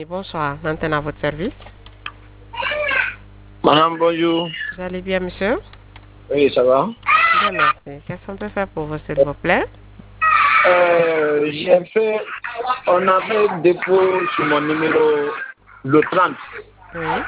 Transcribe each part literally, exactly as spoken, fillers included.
Bonsoir, maintenant à votre service. Madame, bonjour. Vous allez bien, monsieur? Oui, ça va. Bien, merci. Qu'est-ce qu'on peut faire pour vous, s'il vous plaît? Euh, j'ai fait, on a fait dépôt sur mon numéro le trente. Oui.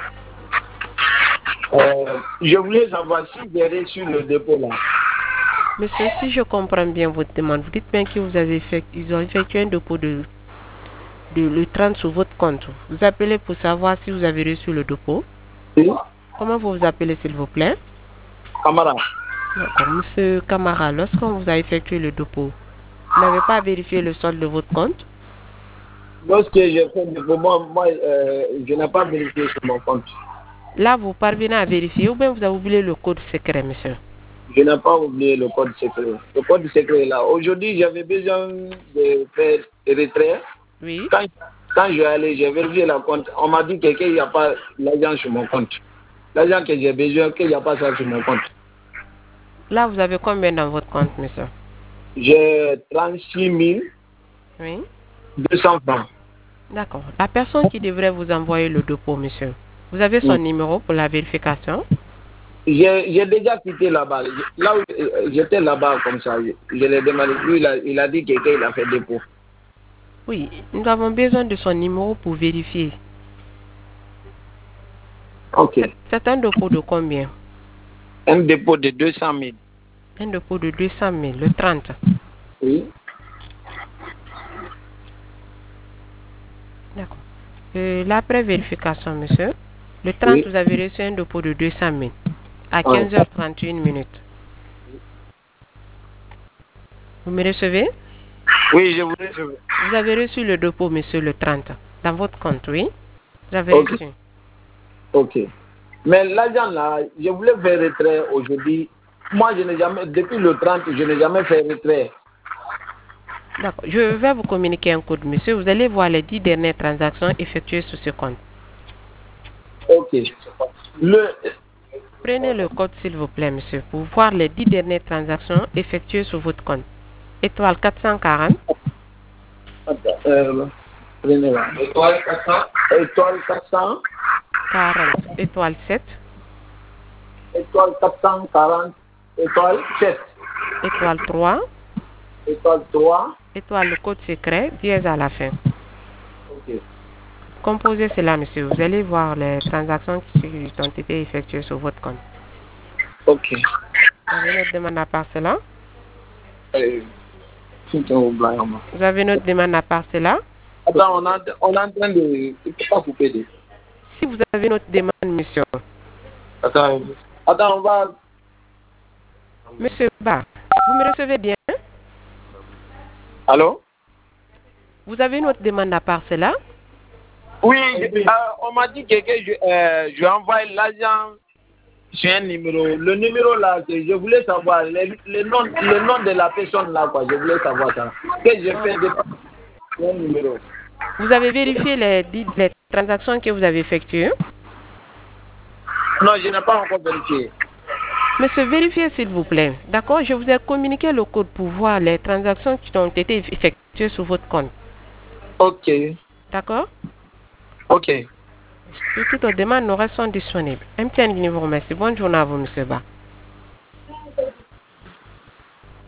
Euh, je voulais savoir si j'ai reçu le dépôt là. Monsieur, si je comprends bien votre demande, vous dites bien que vous avez fait, ils ont effectué un dépôt de, de le trente sur votre compte. Vous appelez pour savoir si vous avez reçu le dépôt. Oui. Comment vous vous appelez, s'il vous plaît? Camara. D'accord. Monsieur Camara, lorsqu'on vous a effectué le dépôt, vous n'avez pas vérifié le solde de votre compte? Lorsque j'ai fait le dépôt, moi, moi euh, je n'ai pas vérifié sur mon compte. Là, vous parvenez à vérifier ou bien vous avez oublié le code secret, monsieur? Je n'ai pas oublié le code secret. Le code secret est là. Aujourd'hui, j'avais besoin de faire retrait. Oui. Quand, quand je suis allé, j'ai vérifié la compte. On m'a dit que- qu'il n'y a pas l'argent sur mon compte. L'argent que j'ai besoin, qu'il n'y a pas ça sur mon compte. Là, vous avez combien dans votre compte, monsieur? J'ai trente-six mille Oui. deux cents francs. D'accord. La personne qui devrait vous envoyer le dépôt, monsieur, vous avez son Mm. numéro pour la vérification? J'ai j'ai déjà quitté là-bas. Là où euh, j'étais là-bas comme ça, je, je l'ai demandé. Lui, il a, il a dit que- qu'il a fait dépôt. Oui, nous avons besoin de son numéro pour vérifier. Ok. C'est c'est un dépôt de combien? Un dépôt de deux cent mille. Un dépôt de deux cent mille, le trente. Oui. D'accord. Euh, L'après vérification, monsieur, le trente, Oui. vous avez reçu un dépôt de deux cent mille à Ouais. quinze heures trente et une minutes. Vous me recevez? Oui, je voulais. je- Vous avez reçu le dépôt, monsieur, le trente, dans votre compte, oui? Vous avez Ok. reçu. Ok. Mais l'argent là, je voulais faire retrait aujourd'hui. Moi, je n'ai jamais, depuis le trente, je n'ai jamais fait retrait. D'accord. Je vais vous communiquer un code, monsieur. Vous allez voir les dix dernières transactions effectuées sur ce compte. Ok. Le, Prenez le code, s'il vous plaît, monsieur, pour voir les dix dernières transactions effectuées sur votre compte. Étoile quatre cent quarante, euh, prenez-la. Étoile quatre cents. Étoile quatre cents. quarante, étoile sept, Étoile quatre cent quarante. Étoile sept. étoile trois, Étoile trois. étoile le code secret, dièse à la fin. Ok. Composez cela, monsieur. Vous allez voir les transactions qui ont été effectuées sur votre compte. Ok. Vous avez notre demande à part cela? Euh, c'est un blague, moi. Vous avez notre demande à part cela? Attends, on, a, on est en train de. Il ne faut pas couper. De. Si vous avez notre demande, monsieur. Attends, attends, on va. Monsieur Ba, vous me recevez bien? Allô? Vous avez notre demande à part cela? Oui, je- euh, on m'a dit que, que je, euh, je envoie l'argent sur un numéro. Le numéro là, que je voulais savoir le, le nom, le nom de la personne là, quoi. Je voulais savoir ça. Que j'ai fait de sur un numéro. Vous avez vérifié les, dix- les transactions que vous avez effectuées? Non, je n'ai pas encore vérifié. Monsieur, vérifiez s'il vous plaît. D'accord? Je vous ai communiqué le code pour voir les transactions qui ont été effectuées sur votre compte. Ok, D'accord? ok. Toutes les demandes nous restent disponibles. M T N vous remercie. Bonne journée à vous, monsieur Ba.